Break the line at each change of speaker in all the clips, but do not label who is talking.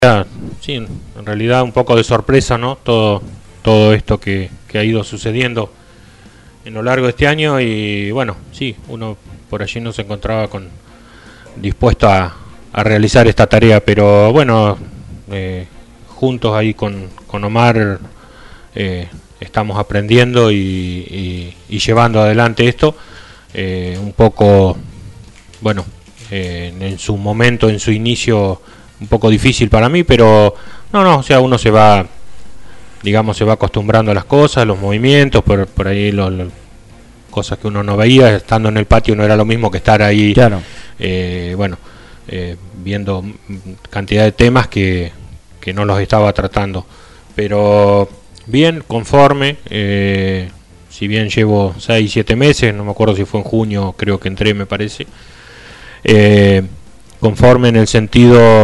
Sí, en realidad un poco de sorpresa, ¿no? Todo esto que ha ido sucediendo en lo largo de este año y bueno, sí, uno por allí no se encontraba dispuesto a realizar esta tarea, pero bueno, juntos ahí con Omar estamos aprendiendo y llevando adelante esto, un poco, bueno, en su momento, en su inicio, un poco difícil para mí, pero no, o sea, uno se va, digamos, se va acostumbrando a las cosas, los movimientos, por ahí cosas que uno no veía, estando en el patio no era lo mismo que estar ahí,
claro.
Bueno, viendo cantidad de temas que no los estaba tratando, pero bien, conforme, si bien llevo 6-7 meses, no me acuerdo si fue en junio, creo que entré, me parece, conforme en el sentido,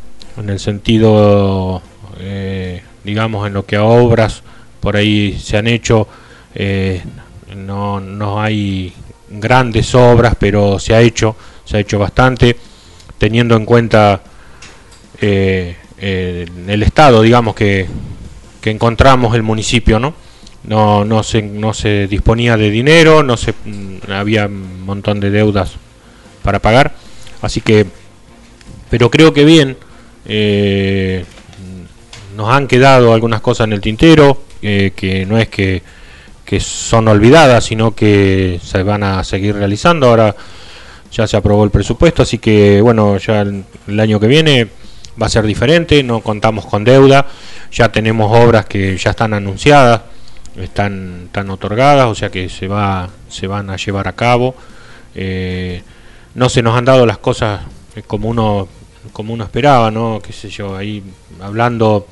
digamos, en lo que a obras por ahí se han hecho, no hay grandes obras, pero se ha hecho bastante, teniendo en cuenta el estado, digamos, que encontramos el municipio, no se disponía de dinero, había un montón de deudas para pagar, así que, pero creo que bien, nos han quedado algunas cosas en el tintero, que no es que son olvidadas, sino que se van a seguir realizando. Ahora ya se aprobó el presupuesto, así que bueno, ya el año que viene va a ser diferente, no contamos con deuda, ya tenemos obras que ya están anunciadas, están otorgadas, o sea que se van a llevar a cabo. No se nos han dado las cosas como uno esperaba, ¿no? Qué sé yo, ahí hablando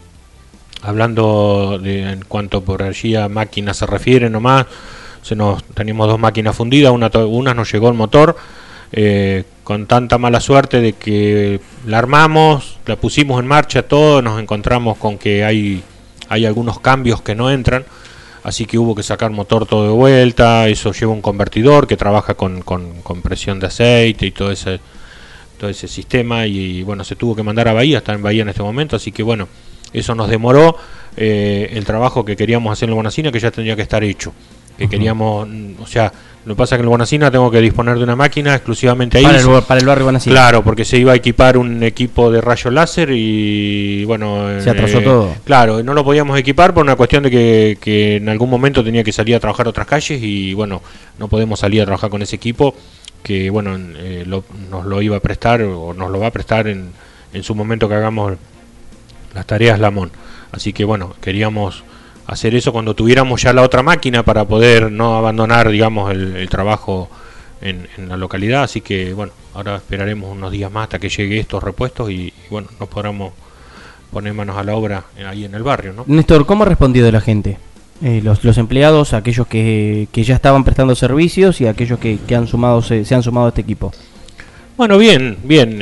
en cuanto por allí a máquinas se refiere nomás, teníamos 2 máquinas fundidas, una nos llegó el motor, con tanta mala suerte de que la armamos, la pusimos en marcha, todo, nos encontramos con que hay algunos cambios que no entran, así que hubo que sacar motor todo de vuelta, eso lleva un convertidor que trabaja con presión de aceite y todo ese sistema, y bueno, se tuvo que mandar a Bahía, está en Bahía en este momento, así que bueno, eso nos demoró el trabajo que queríamos hacer en el Bonacina, que ya tendría que estar hecho, que queríamos, o sea, lo que pasa es que en el Bonacina tengo que disponer de una máquina exclusivamente ahí
para el barrio Bonacina.
Claro, porque se iba a equipar un equipo de rayo láser y bueno,
se atrasó todo.
Claro, no lo podíamos equipar por una cuestión de que en algún momento tenía que salir a trabajar a otras calles y bueno, no podemos salir a trabajar con ese equipo que bueno, nos lo iba a prestar o nos lo va a prestar en su momento que hagamos las tareas Lamón. Así que bueno, queríamos hacer eso cuando tuviéramos ya la otra máquina para poder no abandonar, digamos, el trabajo en la localidad. Así que bueno, ahora esperaremos unos días más hasta que llegue estos repuestos y bueno, nos podamos poner manos a la obra ahí en el barrio, ¿no?
Néstor, ¿cómo ha respondido la gente? Los empleados, aquellos que ya estaban prestando servicios y aquellos que se han sumado a este equipo.
Bueno, bien,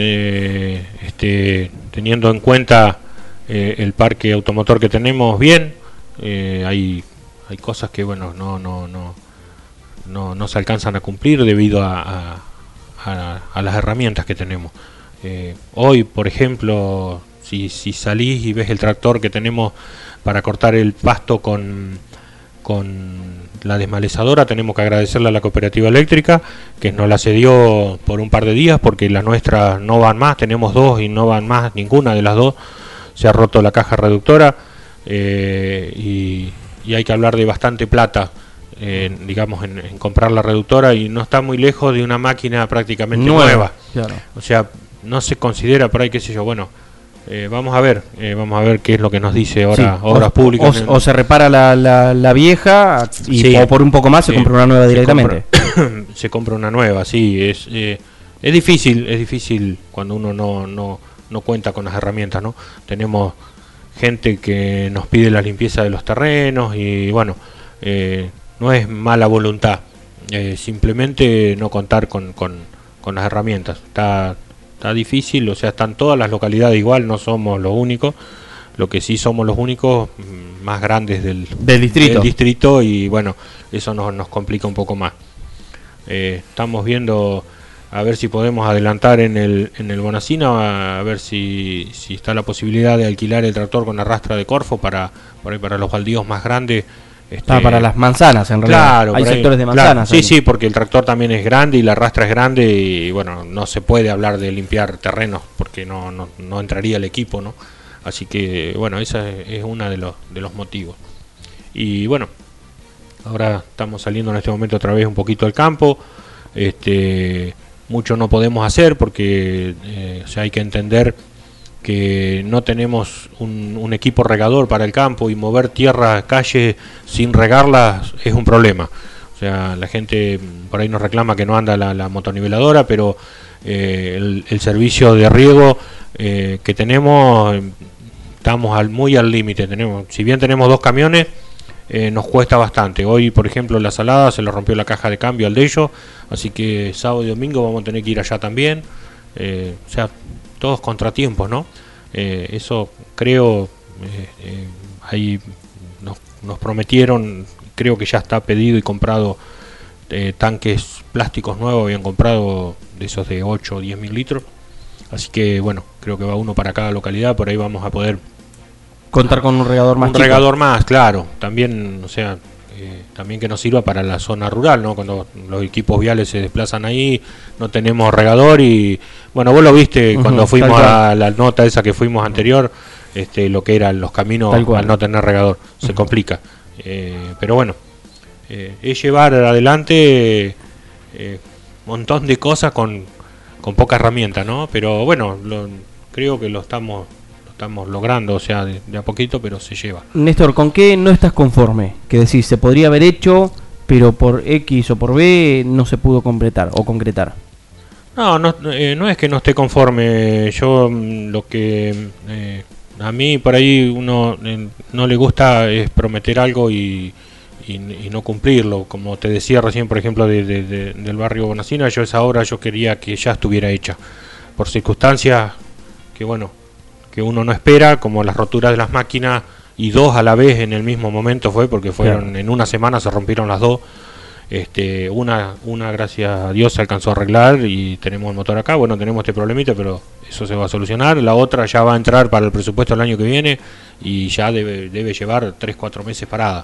teniendo en cuenta el parque automotor que tenemos, bien, hay cosas que bueno no se alcanzan a cumplir debido a las herramientas que tenemos. Hoy, por ejemplo, si salís y ves el tractor que tenemos para cortar el pasto con la desmalezadora, tenemos que agradecerle a la cooperativa eléctrica que nos la cedió por un par de días, porque las nuestras no van más, tenemos 2 y no van más, ninguna de las 2 se ha roto la caja reductora, y hay que hablar de bastante plata, digamos, en comprar la reductora, y no está muy lejos de una máquina prácticamente nueva.
Claro.
O sea, no se considera por ahí, qué sé yo, bueno, vamos a ver qué es lo que nos dice ahora, sí, Obras Públicas.
O se repara la vieja y sí, o por un poco más se compra una nueva directamente.
Se compra una nueva, sí, es difícil cuando uno no cuenta con las herramientas, ¿no? Tenemos gente que nos pide la limpieza de los terrenos y bueno, no es mala voluntad, simplemente no contar con las herramientas. Está difícil, o sea, están todas las localidades igual, no somos los únicos, lo que sí somos los únicos más grandes del distrito y bueno, eso nos complica un poco más. Estamos viendo a ver si podemos adelantar en el Bonacina, a ver si está la posibilidad de alquilar el tractor con arrastra de Corfo para los baldíos más grandes.
Para las manzanas, en realidad.
Claro,
hay sectores de manzanas.
Claro. Sí, porque el tractor también es grande y la arrastra es grande y bueno, no se puede hablar de limpiar terrenos porque no entraría el equipo, ¿no? Así que bueno, ese es uno de los motivos. Y bueno, ahora estamos saliendo en este momento otra vez un poquito al campo. Mucho no podemos hacer porque hay que entender que no tenemos un equipo regador para el campo y mover tierra, calles sin regarlas es un problema. O sea, la gente por ahí nos reclama que no anda la motoniveladora, pero el servicio de riego que tenemos, estamos muy al límite. Si bien tenemos 2 camiones, nos cuesta bastante. Hoy, por ejemplo, la Salada se le rompió la caja de cambio al de ellos, así que sábado y domingo vamos a tener que ir allá también. O sea, todos contratiempos, ¿no? Eso creo, ahí nos prometieron, creo que ya está pedido y comprado tanques plásticos nuevos, habían comprado de esos de 8 o 10 mil litros, así que bueno, creo que va uno para cada localidad, por ahí vamos a poder
contar con un regador más chico.
Un regador más, claro, también, o sea, también que nos sirva para la zona rural, ¿no? Cuando los equipos viales se desplazan ahí, no tenemos regador y bueno, vos lo viste cuando fuimos a la nota esa que fuimos anterior, lo que eran los caminos al no tener regador, se complica. Pero bueno, es llevar adelante un montón de cosas con poca herramienta, ¿no? Pero bueno, creo que lo estamos logrando, o sea, de a poquito, pero se lleva.
Néstor, ¿con qué no estás conforme? Que decís, se podría haber hecho, pero por X o por B no se pudo completar o concretar.
No es que no esté conforme. Yo lo que a mí por ahí uno no le gusta es prometer algo y no cumplirlo. Como te decía recién, por ejemplo, del barrio Bonacina, esa obra yo quería que ya estuviera hecha. Por circunstancias que bueno, que uno no espera, como las roturas de las máquinas y 2 a la vez en el mismo momento porque fueron en una semana se rompieron las 2. Una gracias a Dios se alcanzó a arreglar y tenemos el motor acá. Bueno, tenemos este problemita, pero eso se va a solucionar. La otra ya va a entrar para el presupuesto del año que viene y ya debe llevar 3-4 meses parada.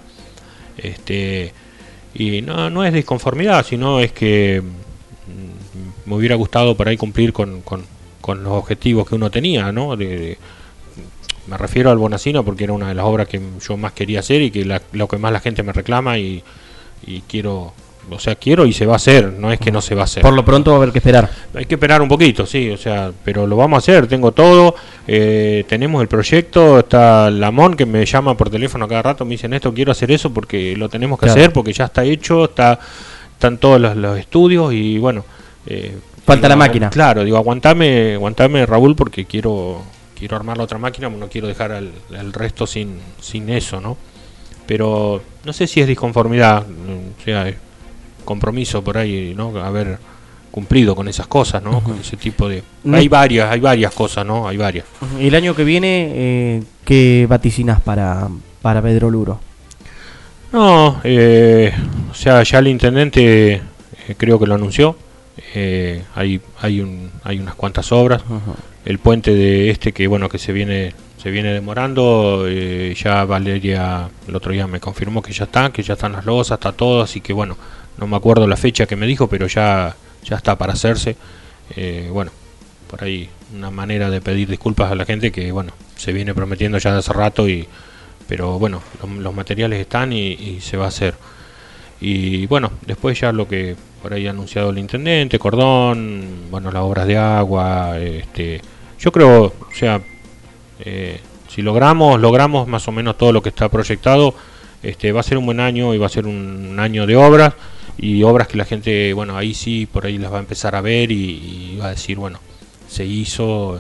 Y no es disconformidad, sino es que me hubiera gustado por ahí cumplir con los objetivos que uno tenía, ¿no? Me refiero al Bonacina porque era una de las obras que yo más quería hacer y que lo que más la gente me reclama y quiero, o sea, quiero y se va a hacer, no es que no se va a hacer.
Por lo pronto va a haber que esperar.
Hay que esperar un poquito, sí, o sea, pero lo vamos a hacer, tengo todo, tenemos el proyecto, está Lamón que me llama por teléfono cada rato, me dice, Néstor, quiero hacer eso porque lo tenemos que hacer, porque ya está hecho, están todos los estudios y bueno...
falta la máquina.
Claro, digo, aguantame Raúl porque quiero armar la otra máquina, no quiero dejar el resto sin eso, ¿no? Pero no sé si es disconformidad, o sea, compromiso por ahí, ¿no? Haber cumplido con esas cosas, ¿no? Con ese tipo de... Hay varias cosas, ¿no? Hay varias.
El año que viene, ¿qué vaticinas para Pedro Luro?
No, o sea, ya el intendente creo que lo anunció. Hay unas cuantas obras. El puente de que bueno, que se viene demorando, ya Valeria el otro día me confirmó que ya están las losas, está todo, así que bueno, no me acuerdo la fecha que me dijo, pero ya está para hacerse. Bueno, por ahí una manera de pedir disculpas a la gente que bueno, se viene prometiendo ya de hace rato, pero bueno, los materiales están y se va a hacer. Y bueno, después ya lo que por ahí ha anunciado el intendente, cordón, bueno, las obras de agua, yo creo, o sea, si logramos más o menos todo lo que está proyectado, va a ser un buen año y va a ser un año de obras y obras que la gente, bueno, ahí sí, por ahí las va a empezar a ver y va a decir, bueno, se hizo,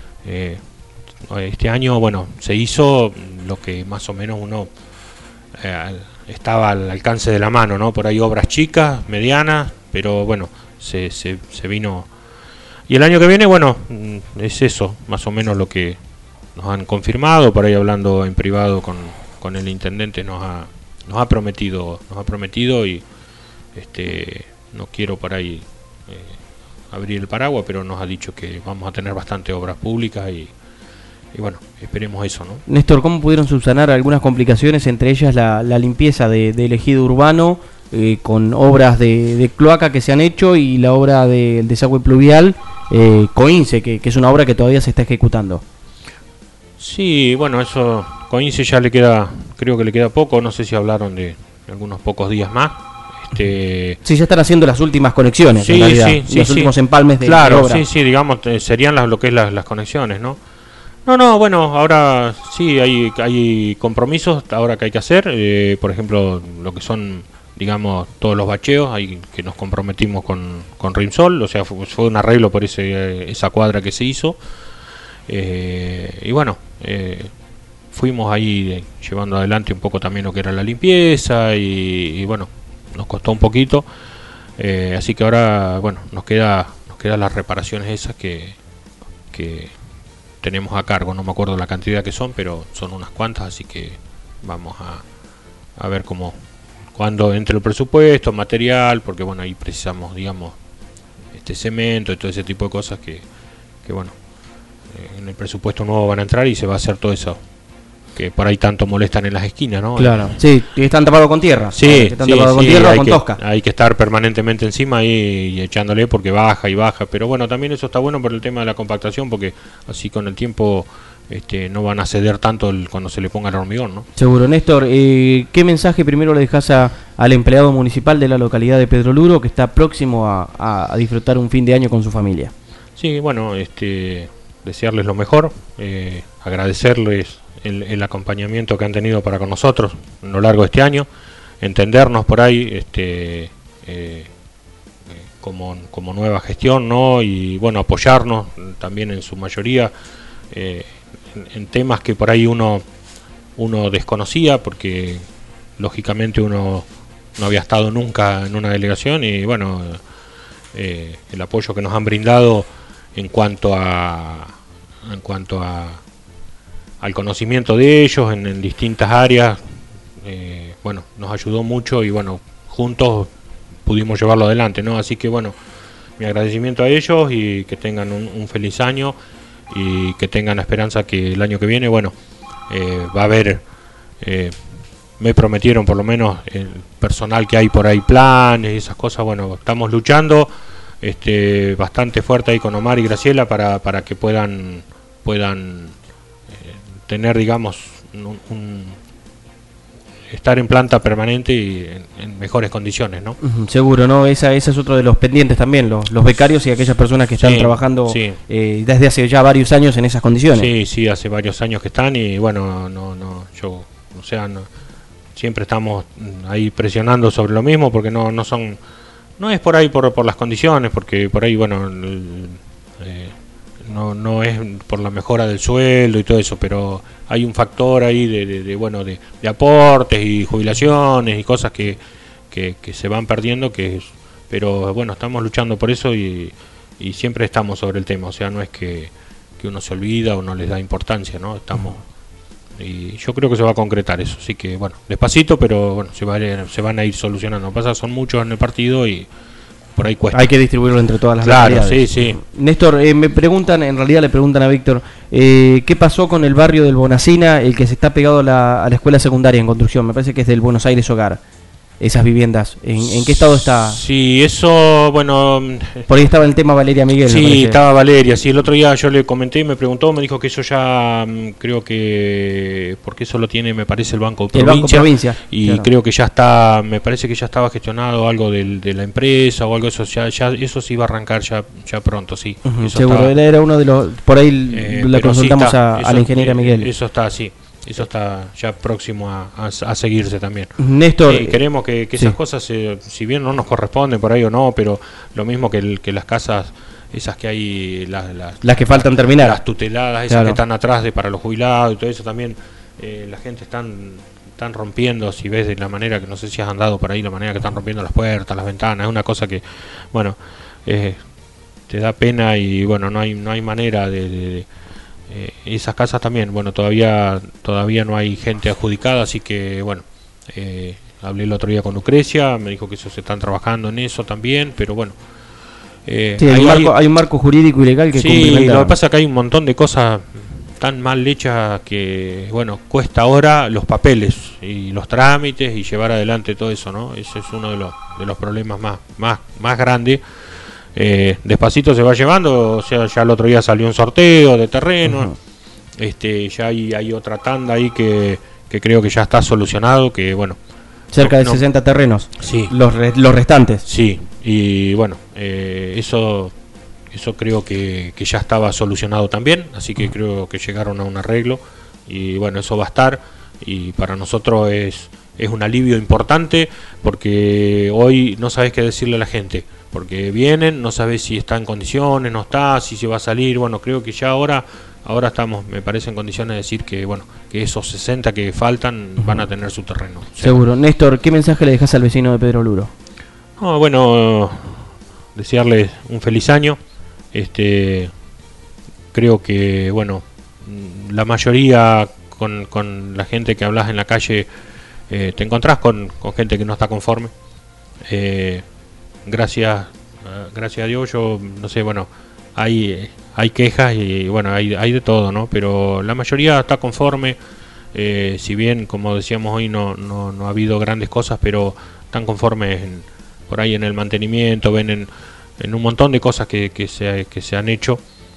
este año, bueno, se hizo lo que más o menos uno estaba al alcance de la mano, ¿no? Por ahí obras chicas, medianas, pero bueno, se vino. Y el año que viene, bueno, es eso, más o menos lo que nos han confirmado, por ahí hablando en privado con el intendente nos ha prometido y no quiero por ahí abrir el paraguas, pero nos ha dicho que vamos a tener bastante obras públicas y bueno, esperemos eso, ¿no?
Néstor, ¿cómo pudieron subsanar algunas complicaciones, entre ellas la limpieza del ejido urbano, con obras de cloaca que se han hecho y la obra del desagüe pluvial, COINCE, que es una obra que todavía se está ejecutando?
Sí, bueno, eso, COINCE ya creo que le queda poco, no sé si hablaron de algunos pocos días más.
Sí, ya están haciendo las últimas conexiones,
sí,
en realidad,
los
últimos empalmes de obra.
Sí, digamos, serían lo que es las conexiones, ¿no? No, bueno, ahora sí hay compromisos ahora que hay que hacer, por ejemplo, lo que son, digamos, todos los bacheos, que nos comprometimos con Rimsol, o sea, fue un arreglo por esa cuadra que se hizo, y bueno, fuimos ahí llevando adelante un poco también lo que era la limpieza, y bueno, nos costó un poquito, así que ahora, bueno, nos quedan las reparaciones esas que tenemos a cargo, no me acuerdo la cantidad que son, pero son unas cuantas, así que vamos a ver cuándo entre el presupuesto, material, porque bueno, ahí precisamos, digamos, cemento y todo ese tipo de cosas que bueno, en el presupuesto nuevo van a entrar y se va a hacer todo eso que por ahí tanto molestan en las esquinas, ¿no?
Claro, sí, están tapados con tierra.
Sí,
están tapados con tierra o con tosca.
Hay que estar permanentemente encima y echándole porque baja y baja, pero bueno, también eso está bueno por el tema de la compactación, porque así con el tiempo no van a ceder tanto cuando se le ponga el hormigón, ¿no?
Seguro. Néstor, ¿qué mensaje primero le dejas al empleado municipal de la localidad de Pedro Luro, que está próximo a disfrutar un fin de año con su familia?
Sí, bueno, desearles lo mejor, agradecerles el acompañamiento que han tenido para con nosotros a lo largo de este año, entendernos por ahí como nueva gestión, ¿no? Y bueno, apoyarnos también en su mayoría en temas que por ahí uno desconocía, porque lógicamente uno no había estado nunca en una delegación, y bueno, el apoyo que nos han brindado en cuanto al conocimiento de ellos en distintas áreas, bueno, nos ayudó mucho y bueno, juntos pudimos llevarlo adelante, ¿no? Así que bueno, mi agradecimiento a ellos y que tengan un feliz año y que tengan la esperanza que el año que viene, bueno, va a haber, me prometieron por lo menos el personal que hay por ahí, planes y esas cosas, bueno, estamos luchando bastante fuerte ahí con Omar y Graciela para que puedan tener, digamos, estar en planta permanente y en mejores condiciones, ¿no?
Seguro, ¿no? Ese es otro de los pendientes también, los becarios y aquellas personas que están trabajando desde hace ya varios años en esas condiciones. Sí,
hace varios años que están y bueno, siempre estamos ahí presionando sobre lo mismo, porque no es por ahí por las condiciones, porque por ahí, bueno, no es por la mejora del sueldo y todo eso, pero hay un factor ahí de aportes y jubilaciones y cosas que se van perdiendo, pero bueno, estamos luchando por eso y siempre estamos sobre el tema, o sea, no es que uno se olvida o no les da importancia, ¿no? Estamos, y yo creo que se va a concretar eso, así que bueno, despacito, pero bueno, se van a ir solucionando. Lo que pasa, son muchos en el partido y por ahí cuesta.
Hay que distribuirlo entre todas las localidades.
Sí.
Néstor, le preguntan a Víctor, ¿qué pasó con el barrio del Bonacina, el que se está pegado a la escuela secundaria en construcción? Me parece que es del Buenos Aires Hogar. Esas viviendas, ¿en qué estado está?
Sí, eso, bueno...
Por ahí estaba el tema Valeria Miguel.
Sí, estaba Valeria, sí, el otro día yo le comenté y me preguntó, me dijo que eso ya, creo que, porque eso lo tiene, me parece, el Banco Provincia, y claro, creo que ya está, me parece que ya estaba gestionado algo de la empresa o algo de eso, ya eso sí iba a arrancar ya pronto, sí.
Seguro, estaba, él era uno de los, por ahí le consultamos sí a la ingeniera Miguel.
Eso está así. Eso está ya próximo a seguirse también.
Néstor,
queremos que esas cosas, si bien no nos corresponden por ahí o no, pero lo mismo que las casas, esas que hay,
las que faltan terminar,
las tuteladas, esas que están atrás para los jubilados y todo eso también, la gente están rompiendo, si ves de la manera que, no sé si has andado por ahí, la manera que están rompiendo las puertas, las ventanas, es una cosa que, bueno, te da pena y bueno, no hay manera de esas casas también, bueno, todavía no hay gente adjudicada, así que bueno, hablé el otro día con Lucrecia, me dijo que eso se están trabajando en eso también, pero bueno,
Sí, hay un marco jurídico y legal que
cumplimenta. Lo que pasa es que hay un montón de cosas tan mal hechas que, bueno, cuesta ahora los papeles y los trámites y llevar adelante todo eso, ¿no? Ese es uno de los problemas más grandes. Despacito se va llevando, o sea, ya el otro día salió un sorteo de terreno, ya hay otra tanda ahí que creo que ya está solucionado, que bueno...
Cerca de 60 terrenos,
sí,
los restantes.
Sí, y bueno, eso creo que ya estaba solucionado también, así que creo que llegaron a un arreglo y bueno, eso va a estar y para nosotros es un alivio importante porque hoy no sabes qué decirle a la gente, porque vienen, no sabes si está en condiciones, no está, si se va a salir, bueno, creo que ya ahora estamos, me parece, en condiciones de decir que bueno, que esos 60 que faltan van a tener su terreno.
Seguro. Néstor, ¿qué mensaje le dejas al vecino de Pedro Luro?
No, bueno, desearles un feliz año. Creo que bueno, la mayoría con la gente que hablas en la calle te encontrás con gente que no está conforme. Gracias a Dios, yo no sé, bueno, hay quejas y bueno, hay de todo, ¿no? Pero la mayoría está conforme, si bien, como decíamos hoy, no ha habido grandes cosas, pero están conformes por ahí en el mantenimiento, ven en un montón de cosas que se han hecho.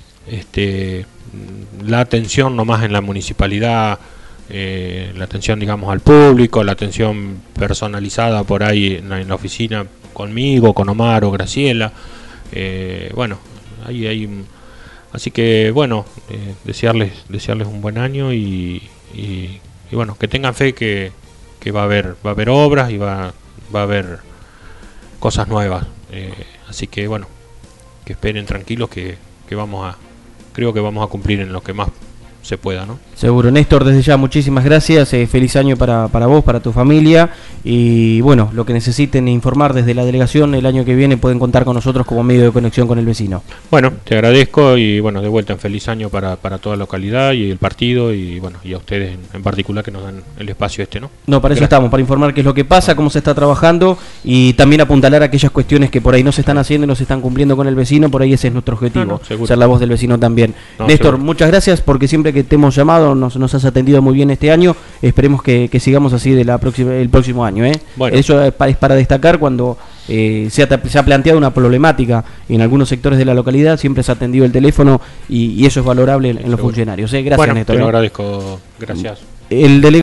La atención nomás en la municipalidad, la atención, digamos, al público, la atención personalizada por ahí en la oficina conmigo, con Omar o Graciela, bueno, ahí así que bueno, desearles un buen año y bueno, que tengan fe que va a haber obras y va a haber cosas nuevas, así que bueno, que esperen tranquilos que creo que vamos a cumplir en lo que más se pueda, ¿no?
Seguro. Néstor, desde ya muchísimas gracias, feliz año para vos, para tu familia y bueno, lo que necesiten informar desde la delegación el año que viene pueden contar con nosotros como medio de conexión con el vecino.
Bueno, te agradezco y bueno, de vuelta en feliz año para toda la localidad y el partido y bueno, y a ustedes en particular que nos dan el espacio ¿no?
No, para eso estamos, para informar qué es lo que pasa, cómo se está trabajando y también apuntalar aquellas cuestiones que por ahí no se están haciendo y no se están cumpliendo con el vecino, por ahí ese es nuestro objetivo, ser la voz del vecino también. Néstor, seguro. Muchas gracias porque siempre que te hemos llamado nos has atendido muy bien este año, esperemos que sigamos así el próximo año. Bueno. Eso es para destacar cuando se ha planteado una problemática en algunos sectores de la localidad, siempre se ha atendido el teléfono y eso es valorable en los funcionarios. Gracias,
bueno,
Néstor.
Te lo agradezco, gracias.
El